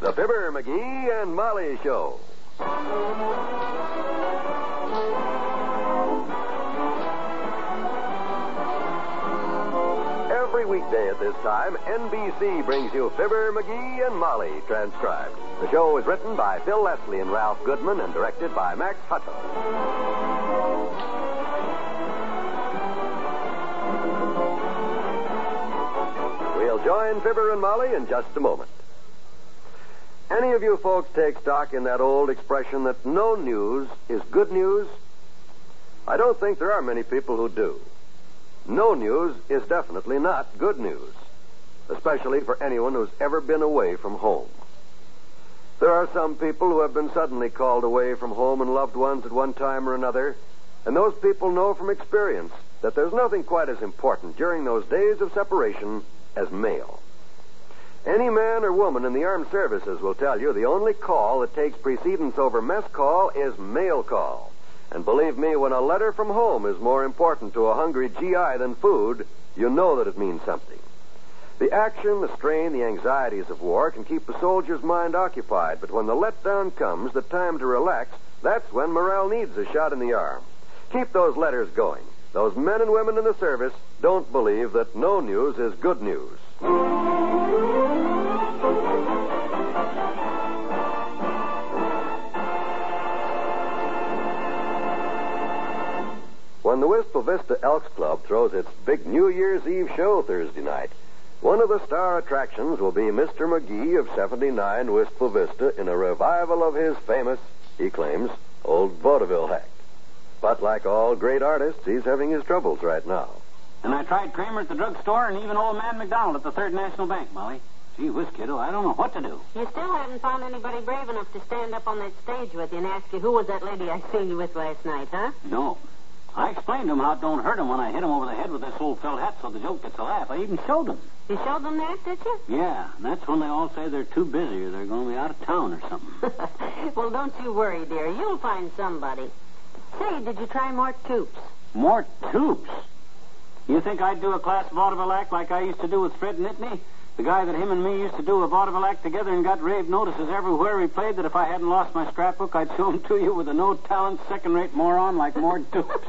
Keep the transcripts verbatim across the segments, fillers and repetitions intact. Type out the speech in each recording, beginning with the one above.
The Fibber, McGee, and Molly Show. Every weekday at this time, N B C brings you Fibber, McGee, and Molly, transcribed. The show is written by Phil Leslie and Ralph Goodman and directed by Max Hutto. We'll join Fibber and Molly in just a moment. Any of you folks take stock in that old expression that no news is good news? I don't think there are many people who do. No news is definitely not good news, especially for anyone who's ever been away from home. There are some people who have been suddenly called away from home and loved ones at one time or another, and those people know from experience that there's nothing quite as important during those days of separation as mail. Any man or woman in the armed services will tell you the only call that takes precedence over mess call is mail call. And believe me, when a letter from home is more important to a hungry G I than food, you know that it means something. The action, the strain, the anxieties of war can keep the soldier's mind occupied, but when the letdown comes, the time to relax, that's when morale needs a shot in the arm. Keep those letters going. Those men and women in the service don't believe that no news is good news. When the Wistful Vista Elks Club throws its big New Year's Eve show Thursday night, one of the star attractions will be Mister McGee of seventy-nine Wistful Vista in a revival of his famous, he claims, old vaudeville act. But like all great artists, he's having his troubles right now. And I tried Kramer at the drugstore and even old man McDonald at the Third National Bank, Molly. Gee whiz, kiddo, I don't know what to do. You still haven't found anybody brave enough to stand up on that stage with you and ask you who was that lady I seen you with last night, huh? No. I explained to him how it don't hurt him when I hit him over the head with this old felt hat so the joke gets a laugh. I even showed him. You showed them that, did you? Yeah, and that's when they all say they're too busy or they're going to be out of town or something. Well, don't you worry, dear. You'll find somebody. Say, did you try more tubes? More tubes? You think I'd do a class vaudeville act like I used to do with Fred Nittany? The guy that him and me used to do a vaudeville act together and got rave notices everywhere he played that if I hadn't lost my scrapbook, I'd show him to you with a no-talent, second-rate moron like Mort Dukes.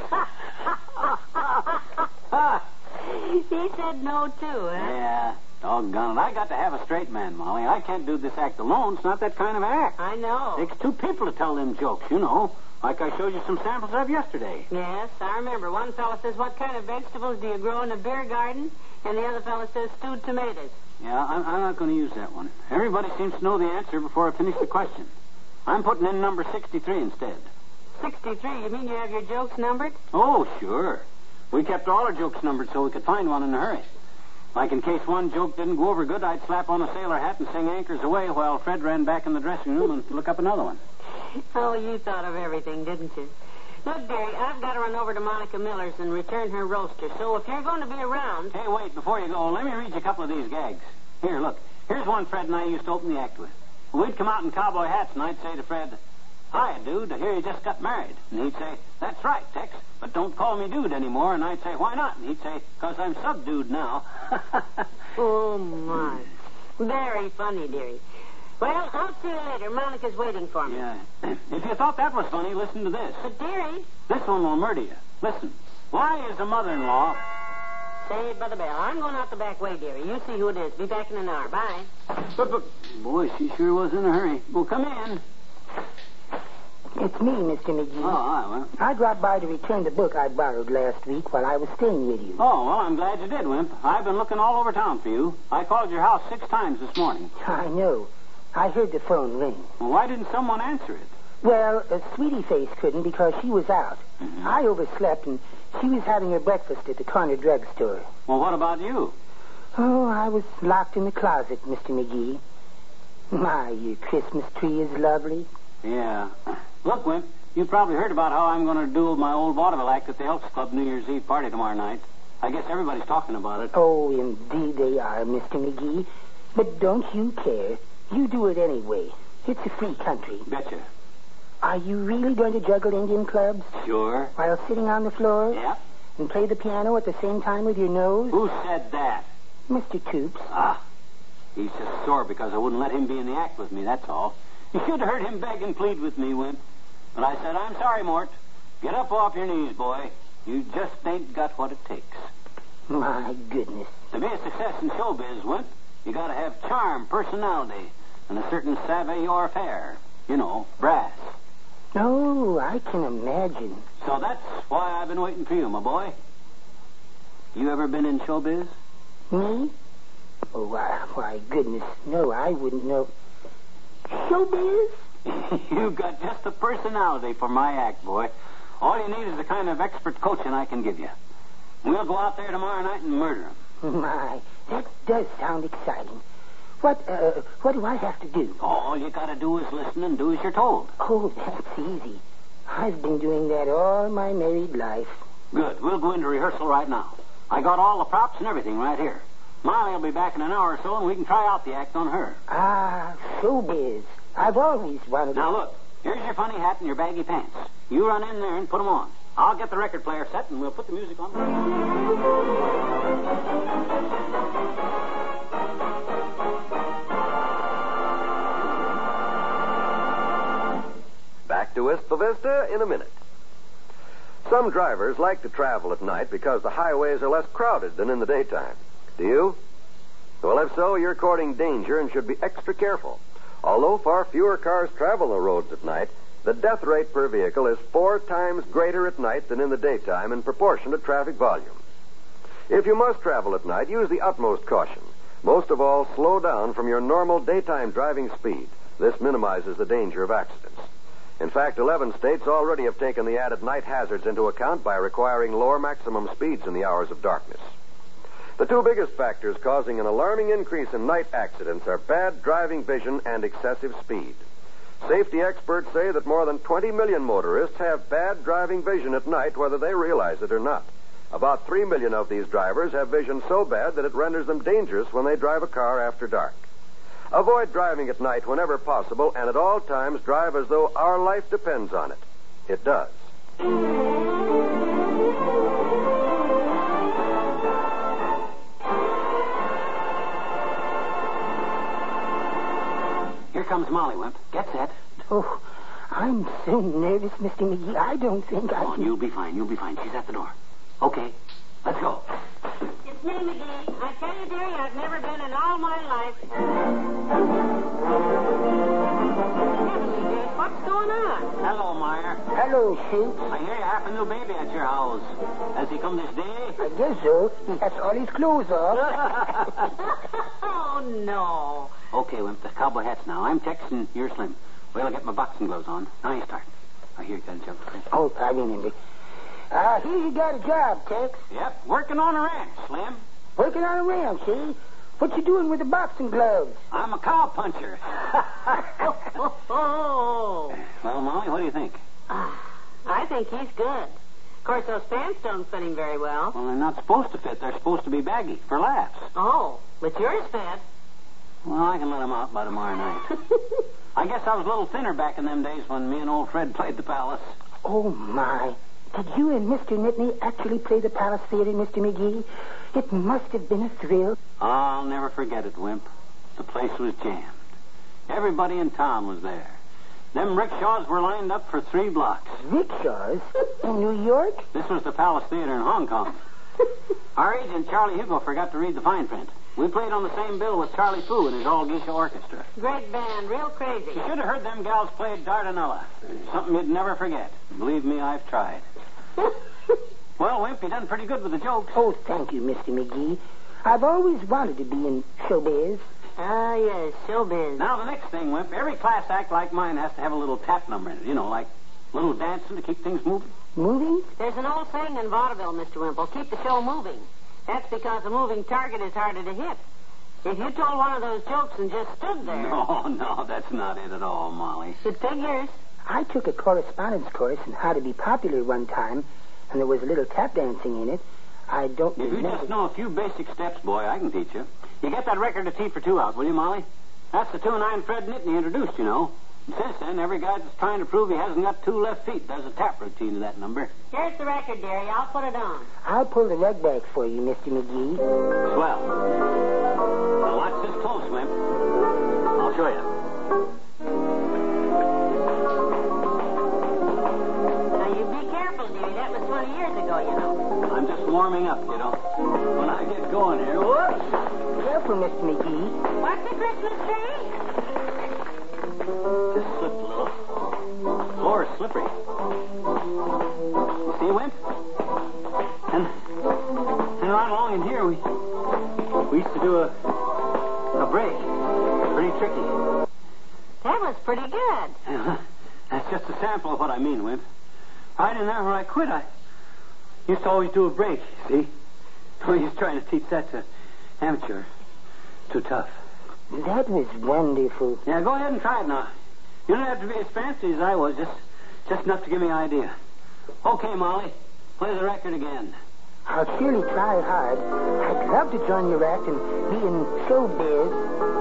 He said no, too, huh? Yeah, doggone it. I got to have a straight man, Molly. I can't do this act alone. It's not that kind of act. I know. It takes two people to tell them jokes, you know. Like I showed you some samples of yesterday. Yes, I remember. One fellow says, what kind of vegetables do you grow in a beer garden? And the other fellow says, stewed tomatoes. Yeah, I'm, I'm not going to use that one. Everybody seems to know the answer before I finish the question. I'm putting in number sixty-three instead. sixty-three? You mean you have your jokes numbered? Oh, sure. We kept all our jokes numbered so we could find one in a hurry. Like in case one joke didn't go over good, I'd slap on a sailor hat and sing Anchors Away while Fred ran back in the dressing room and look up another one. Oh, you thought of everything, didn't you? Look, Derry, I've got to run over to Monica Miller's and return her roaster. So if you're going to be around... Hey, wait, before you go, let me read you a couple of these gags. Here, look. Here's one Fred and I used to open the act with. We'd come out in cowboy hats, and I'd say to Fred, "Hi, dude, I hear you just got married." And he'd say, "That's right, Tex, but don't call me dude anymore." And I'd say, "Why not?" And he'd say, "Because I'm subdued now." Oh, my. Very funny, dearie. Well, I'll see you later. Monica's waiting for me. Yeah. If you thought that was funny, listen to this. But, dearie... This one will murder you. Listen. Why is a mother-in-law... Saved by the bell. I'm going out the back way, dearie. You see who it is. Be back in an hour. Bye. But, but, boy, she sure was in a hurry. Well, come in. It's me, Mister McGee. Oh, hi, well. I dropped by to return the book I borrowed last week while I was staying with you. Oh, well, I'm glad you did, Wimp. I've been looking all over town for you. I called your house six times this morning. I know. I heard the phone ring. Well, why didn't someone answer it? Well, uh, Sweetie Face couldn't because she was out. Mm-hmm. I overslept, and she was having her breakfast at the corner drugstore. Well, what about you? Oh, I was locked in the closet, Mister McGee. My, your Christmas tree is lovely. Yeah. Look, Wimp, you probably heard about how I'm going to do my old vaudeville act at the Elks Club New Year's Eve party tomorrow night. I guess everybody's talking about it. Oh, indeed they are, Mister McGee. But don't you care. You do it anyway. It's a free country. Betcha. Are you really going to juggle Indian clubs? Sure. While sitting on the floor? Yeah. And play the piano at the same time with your nose? Who said that? Mister Toops. Ah. He's just sore because I wouldn't let him be in the act with me, that's all. You should have heard him beg and plead with me, Wimp. But I said, I'm sorry, Mort. Get up off your knees, boy. You just ain't got what it takes. My goodness. To be a success in showbiz, Wimp, you gotta have charm, personality, and a certain savoir-faire. You know, brass. Oh, I can imagine. So that's why I've been waiting for you, my boy. You ever been in showbiz? Me? Oh, why, why, goodness, no, I wouldn't know. Showbiz? You've got just the personality for my act, boy. All you need is the kind of expert coaching I can give you. We'll go out there tomorrow night and murder him. My, that does sound exciting. What, uh, what do I have to do? All you gotta do is listen and do as you're told. Oh, that's easy. I've been doing that all my married life. Good. We'll go into rehearsal right now. I got all the props and everything right here. Molly will be back in an hour or so, and we can try out the act on her. Ah, showbiz. I've always wanted to... Now, look. Here's your funny hat and your baggy pants. You run in there and put them on. I'll get the record player set, and we'll put the music on. Back to Wistful Vista in a minute. Some drivers like to travel at night because the highways are less crowded than in the daytime. Do you? Well, if so, you're courting danger and should be extra careful. Although far fewer cars travel the roads at night, the death rate per vehicle is four times greater at night than in the daytime in proportion to traffic volume. If you must travel at night, use the utmost caution. Most of all, slow down from your normal daytime driving speed. This minimizes the danger of accidents. In fact, eleven states already have taken the added night hazards into account by requiring lower maximum speeds in the hours of darkness. The two biggest factors causing an alarming increase in night accidents are bad driving vision and excessive speed. Safety experts say that more than twenty million motorists have bad driving vision at night, whether they realize it or not. About three million of these drivers have vision so bad that it renders them dangerous when they drive a car after dark. Avoid driving at night whenever possible, and at all times drive as though our life depends on it. It does. Here comes Molly, Wimp. Get set. Oh, I'm so nervous, Mister McGee. I don't think I Come on, can... you'll be fine. You'll be fine. She's at the door. Okay, let's go. It's me, McGee. I tell you, dearie, I've never been in all my life. Heavenly days, what's going on? Hello, Meyer. Hello, Shoots. I hear you have a new baby at your house. Has he come this day? I guess so. He has all his clothes off. Oh, no. Okay, Wimp, the cowboy hat's now. I'm Tex and you're Slim. Well, I'll get my boxing gloves on. Now you start. I hear you got a joke. Oh, I remember. Ah, uh, here you got a job, Tex. Yep, working on a ranch, Slim. Working on a ranch, eh? What you doing with the boxing gloves? I'm a cow puncher. Oh. Well, Molly, what do you think? Uh, I think he's good. Of course, those pants don't fit him very well. Well, they're not supposed to fit. They're supposed to be baggy for laughs. Oh, but yours fit. Well, I can let him out by tomorrow night. I guess I was a little thinner back in them days when me and old Fred played the Palace. Oh, my. Did you and Mister Nittany actually play the Palace Theater, Mister McGee? It must have been a thrill. I'll never forget it, Wimp. The place was jammed. Everybody in town was there. Them rickshaws were lined up for three blocks. Rickshaws? In New York? This was the Palace Theater in Hong Kong. Our agent, Charlie Hugo, forgot to read the fine print. We played on the same bill with Charlie Fu and his All Geisha Orchestra. Great band, real crazy. You should have heard them gals play Dardanella. Something you'd never forget. Believe me, I've tried. Well, Wimp, you done pretty good with the jokes. Oh, thank you, Mister McGee. I've always wanted to be in showbiz. Ah, yes, showbiz. Now, the next thing, Wimp, every class act like mine has to have a little tap number in it. You know, like a little dancing to keep things moving. Moving? There's an old saying in vaudeville, Mister Wimple, keep the show moving. That's because a moving target is harder to hit. If you told one of those jokes and just stood there... No, no, that's not it at all, Molly. It figures. I took a correspondence course on how to be popular one time, and there was a little tap dancing in it. I don't If you remember... just know a few basic steps, boy, I can teach you. You get that record of T for Two out, will you, Molly? That's the tune I and Fred Nittany introduced, you know. And since then, every guy that's trying to prove he hasn't got two left feet does a tap routine to that number. Here's the record, dearie. I'll put it on. I'll pull the rug back for you, Mister McGee. Swell. Now watch this close, Wimp. I'll show you. Now, you be careful, dearie. That was twenty years ago, you know. I'm just warming up, you know. When I get going here, whoops. Careful, Mister McGee. What's the Christmas tree? Just slipped a little. Floor is slippery. You see, Wimp? And, and right along in here, we we used to do a a break. Pretty tricky. That was pretty good. Uh, that's just a sample of what I mean, Wimp. Right in there where I quit, I used to always do a break, see? We was trying to teach that to amateur. Too tough. That was wonderful. Yeah, go ahead and try it now. You don't have to be as fancy as I was, just just enough to give me an idea. Okay, Molly, play the record again. I'll surely try hard. I'd love to join your act and be in showbiz.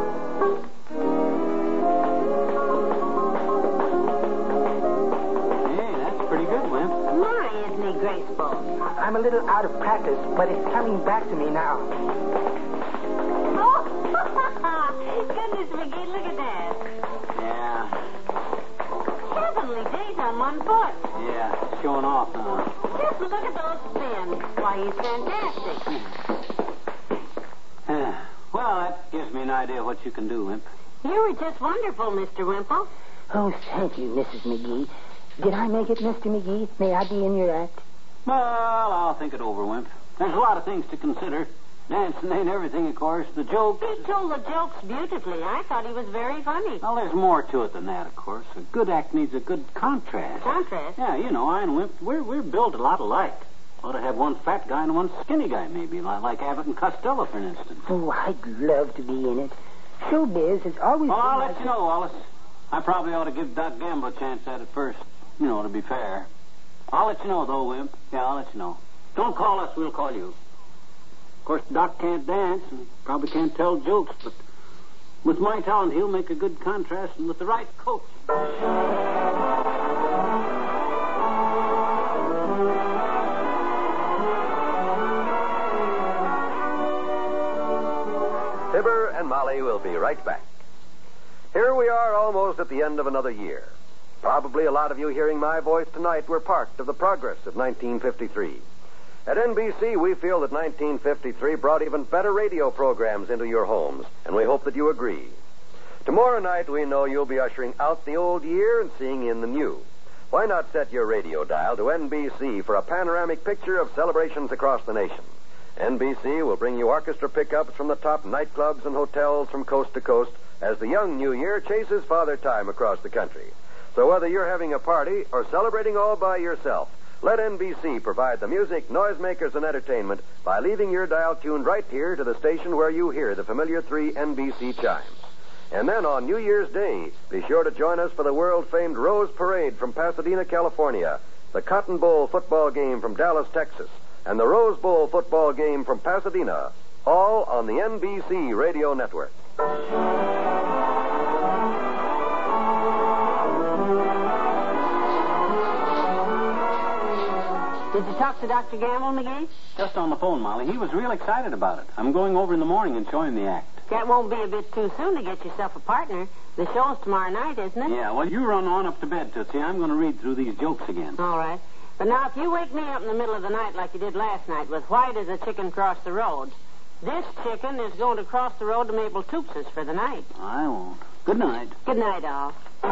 Hey, that's pretty good, Wimp. My, isn't he graceful? I'm a little out of practice, but it's coming back to me now. Oh, goodness, McGee, look at that. Yeah, Heavenly days on one foot. yeah, showing off, huh? Just look at those spins. Why, he's fantastic. Yeah. Well, that gives me an idea of what you can do, Wimp. You were just wonderful, Mister Wimple. Oh, thank you, Missus McGee. Did I make it, Mister McGee? May I be in your act? Well, I'll think it over, Wimp. There's a lot of things to consider. Dancing ain't everything, of course. The jokes. He told the jokes beautifully. I thought he was very funny. Well, there's more to it than that, of course. A good act needs a good contrast. Contrast? Yeah, you know, I and Wimp, we're, we're built a lot alike. Ought to have one fat guy and one skinny guy, maybe, like, like Abbott and Costello, for instance. Oh, I'd love to be in it. Showbiz has always Well, been I'll my- let you know, Wallace. I probably ought to give Doc Gamble a chance at it first, you know, to be fair. I'll let you know, though, Wimp. Yeah, I'll let you know. Don't call us, we'll call you. Of course, Doc can't dance and probably can't tell jokes, but with my talent, he'll make a good contrast, and with the right coach. Fibber and Molly will be right back. Here we are almost at the end of another year. Probably a lot of you hearing my voice tonight were part of the progress of nineteen fifty-three. At N B C, we feel that nineteen fifty-three brought even better radio programs into your homes, and we hope that you agree. Tomorrow night, we know you'll be ushering out the old year and seeing in the new. Why not set your radio dial to N B C for a panoramic picture of celebrations across the nation? N B C will bring you orchestra pickups from the top nightclubs and hotels from coast to coast as the young New Year chases Father Time across the country. So whether you're having a party or celebrating all by yourself, let N B C provide the music, noisemakers, and entertainment by leaving your dial tuned right here to the station where you hear the familiar three N B C chimes. And then on New Year's Day, be sure to join us for the world-famed Rose Parade from Pasadena, California, the Cotton Bowl football game from Dallas, Texas, and the Rose Bowl football game from Pasadena, all on the N B C Radio Network. Did you talk to Doctor Gamble, McGee? Just on the phone, Molly. He was real excited about it. I'm going over in the morning and showing the act. That won't be a bit too soon to get yourself a partner. The show's tomorrow night, isn't it? Yeah, well, you run on up to bed, Tootsie. I'm going to read through these jokes again. All right. But now, if you wake me up in the middle of the night like you did last night with white as a chicken cross the road, this chicken is going to cross the road to Maple Toops's for the night. I won't. Good night. Good night, all.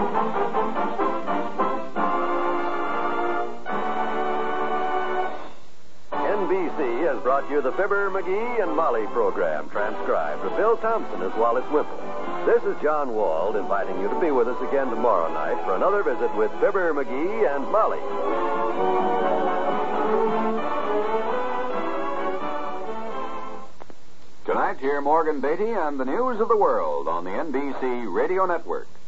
N B C has brought you the Fibber, McGee, and Molly program, transcribed with Bill Thompson as Wallace Wimple. This is John Wald inviting you to be with us again tomorrow night for another visit with Fibber, McGee, and Molly. Tonight, hear Morgan Beatty and the news of the world on the N B C Radio Network.